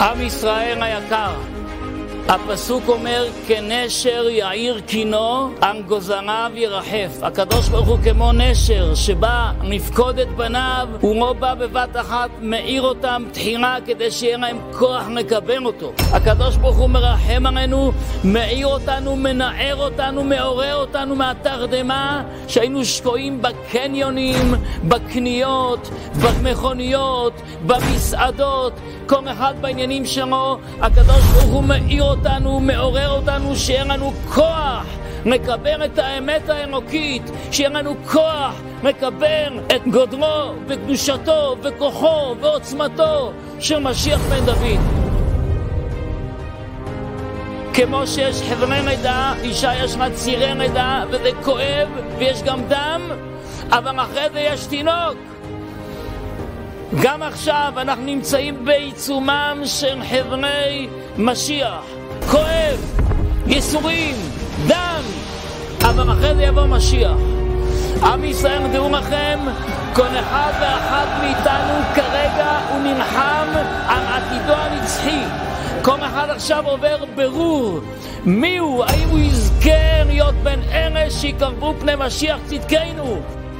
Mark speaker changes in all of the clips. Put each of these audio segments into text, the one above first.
Speaker 1: עם ישראל היקר, הפסוק אומר, כנשר יאיר קינו, עם גוזריו ירחף. הקדוש ברוך הוא כמו נשר שבא לפקוד את בניו, הוא לא בא בבת אחת, מאיר אותם תחילה כדי שיהיה להם כוח לקבל אותו. הקדוש ברוך הוא מרחם עלינו, מאיר אותנו, מנער אותנו, מעורר אותנו מהתרדמה שהיינו שקועים בקניונים, בקניות, במכוניות, במסעדות, כל אחד בעניינים שלו. הקדוש ברוך הוא מאיר אותנו, מעורר אותנו, שיהיה לנו כוח לקבל את האמת האלוקית, שיהיה לנו כוח לקבל את גודרו וקדושתו וכוחו ועוצמתו של משיח בן דוד. כמו שיש חברי לידה, אישה יש לה צירי לידה וזה כואב ויש גם דם, אבל אחרי זה יש תינוק. גם עכשיו אנחנו נמצאים בעיצומם של חברי משיח, כואב, ייסורים, דם, אבל אחרי זה יבוא משיח. עם ישראל, דעו לכם, כל אחד ואחת מאיתנו כרגע הוא נלחם על עתידו הנצחי. כל אחד עכשיו עובר ברור מי הוא, האם הוא יזכה להיות בין אלה שיקרבו פני משיח צדקנו,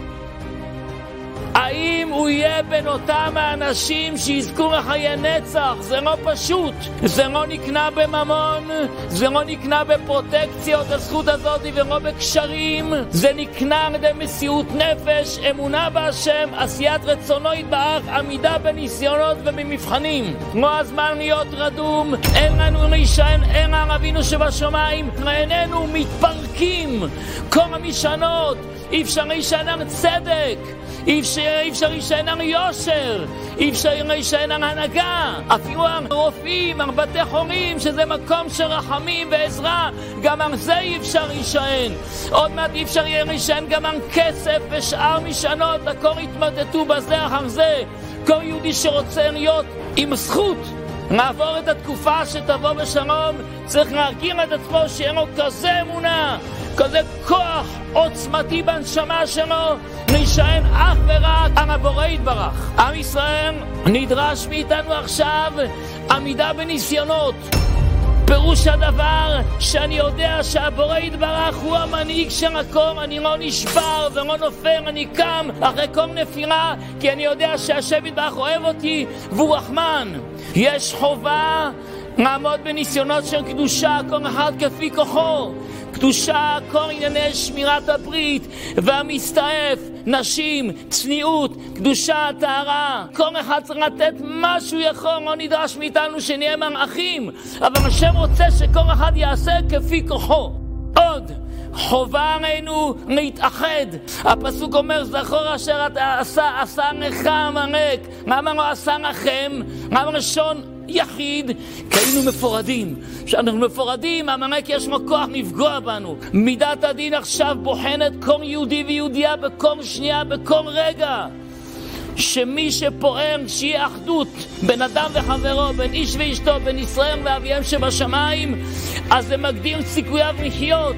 Speaker 1: האם הוא יהיה בין אותם האנשים שיזכו לחיי נצח. זה לא פשוט, זה לא נקנה בממון, זה לא נקנה בפרוטקציות הזכות הזאת ולא בקשרים, זה נקנה על ידי מסירות נפש, אמונה בהשם, עשיית רצונו יתברך, עמידה בניסיונות ובמבחנים. לא הזמן להיות רדום, אין לנו להישען, אין על אבינו שבשמיים, איננו מתפרקים כל המשענות. אי אפשר להישען על צדק, אי אפשר להישען על יושר, אי אפשר להישען על הנהגה, אפילו על רופאים, על בתי חולים, שזה מקום של רחמים ועזרה, גם על זה אי אפשר להישען. עוד מעט אי אפשר להישען גם על כסף ושאר משענות, הכל יתמודדו בזה אחר זה. כל יהודי שרוצה להיות עם זכות לעבור את התקופה שתבוא בשלום, צריך להרגיל את עצמו שיהיה לו כזה אמונה, כזה כוח עוצמתי בנשמה שלו, להישען אך ורק על הבורא יתברך. עם ישראל נדרש מאיתנו עכשיו עמידה בניסיונות. פירוש הדבר שאני יודע שהבורא יתברך הוא המנהיג של הכל, אני לא נשבר ולא נופל, אני קם אחרי כל נפילה, כי אני יודע שהשם יתברך אוהב אותי והוא רחמן. יש חובה לעמוד בניסיונות של קדושה, כל אחד כפי כוחו. קדושה, כל ענייני שמירת הברית והמסתעף, נשים, צניעות, קדושה, טהרה. כל אחד צריך לתת משהו יכול, לא נדרש מאיתנו שנהיה מלאכים, אבל השם רוצה שכל אחד יעשה כפי כוחו. עוד חובה עלינו להתאחד. הפסוק אומר, זכור אשר עשה לך עמלק. למה לא עשה לכם? למה לשון יחיד? כי היינו מפורדים. כשאנחנו מפורדים, עמלק יש לו כוח לפגוע בנו. מידת הדין עכשיו בוחנת כל יהודי ויהודייה בכל שנייה, בכל רגע, שמי שפועל שיהיה אחדות בין אדם וחברו, בין איש ואשתו, בין ישראל ואביהם שבשמיים, אז זה מגדיל סיכוייו לחיות.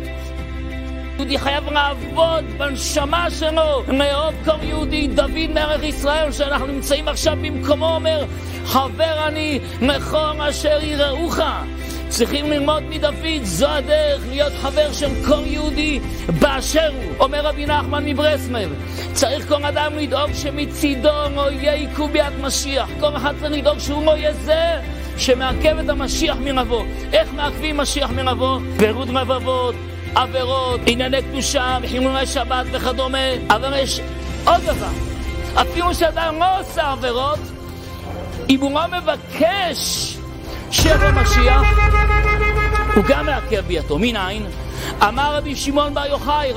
Speaker 1: יהודי חייב לעבוד בנשמה שלו, לאהוב כל יהודי. דוד מלך ישראל שאנחנו נמצאים עכשיו במקומו אומר, חבר אני לכל אשר יראוך. צריכים ללמוד מדוד, זו הדרך להיות חבר של כל יהודי באשר הוא. אומר רבי נחמן מברסלב, צריך כל אדם לדאוג שמצידו לא יהיה עיכוב ביד משיח. כל אחד צריך לדאוג שהוא לא יהיה זה שמעכב את המשיח מלבוא. איך מעכבים משיח מלבוא? פירוד לבבות, עבירות, ענייני קדושה, חילולי שבת וכדומה. אבל יש עוד דבר, אפילו שאדם לא עושה עבירות, אם הוא לא מבקש שיבוא משיח, הוא גם מעכב ביתו. מניין? אמר רבי שמעון בר יוחאי,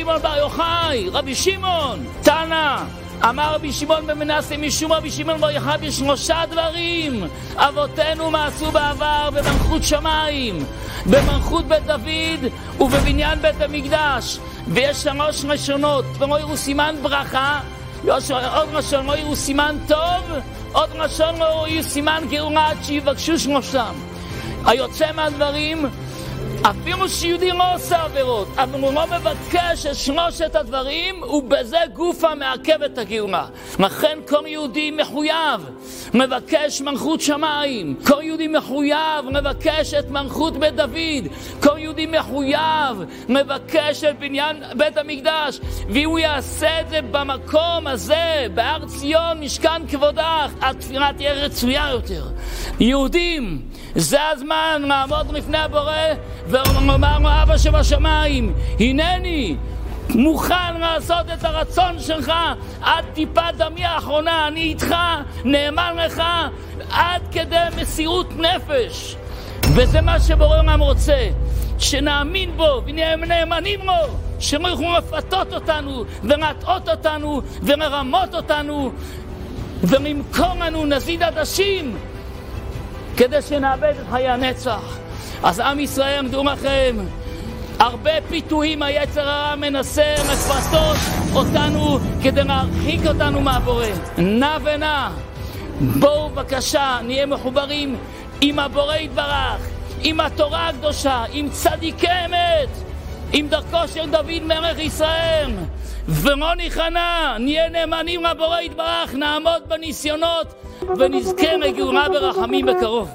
Speaker 1: רבי שמעון תנא, אמר רבי שמעון בן מנסיא משום רבי שמעון בר יוחאי, בשלושה דברים אבותינו מעשו בעבר במלכות שמיים, במלכות בית דוד ובבניין בית המקדש. ויש שלוש ראשונות, ולא יראו סימן ברכה, עוד ראשון לא יראו סימן טוב, עוד ראשון לא יראו סימן גאולה, עד שיבקשו שלושתם. היוצא מהדברים, אפילו שיהודי לא עושה עבירות, אבל הוא לא מבקש את שלושת הדברים, ובזה גופה מעכב את הגאולה. לכן כל יהודי מחויב מבקש מלכות שמיים, כל יהודי מחויב מבקש את מלכות בית דוד, כל יהודי מחויב מבקש את בניין בית המקדש, והוא יעשה את זה במקום הזה, בהר ציון משכן כבודך, התפילה תהיה רצויה יותר. יהודים, זה הזמן לעמוד לפני הבורא ולומר לו, אבא שבשמיים, הנני מוכן לעשות את הרצון שלך עד טיפת דמי האחרונה, אני איתך, נאמן לך עד כדי מסירות נפש. וזה מה שבורא עולם רוצה, שנאמין בו ונהיה נאמנים לו, שלא יוכלו לפתות אותנו ולהטעות אותנו ולרמות אותנו ולמכור לנו נזיד עדשים כדי שנאבד את חיי הנצח. אז עם ישראל, דעו לכם, הרבה פיתויים היצר הרע מנסה לפתות אותנו כדי להרחיק אותנו מהבורא. נע ונע, בואו בבקשה נהיה מחוברים עם הבורא יתברך, עם התורה הקדושה, עם צדיקי אמת, עם דרכו של דוד מלך ישראל, ולא נכנע, נהיה נאמנים לבורא יתברך, נעמוד בניסיונות ונזכה לגאולה ברחמים בקרוב.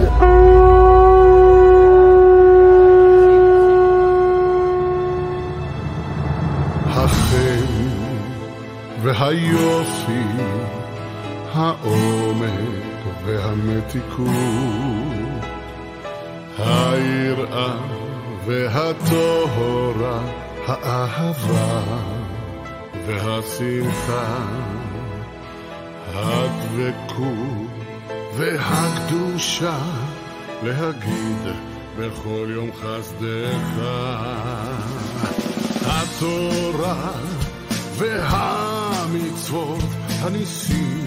Speaker 2: החן והיופי, העומק והמתיקות, היראה והטהרה, האהבה והשמחה, הדבקות והקדושה, להגיד בכל יום חסדך, התורה והמצוות, הניסים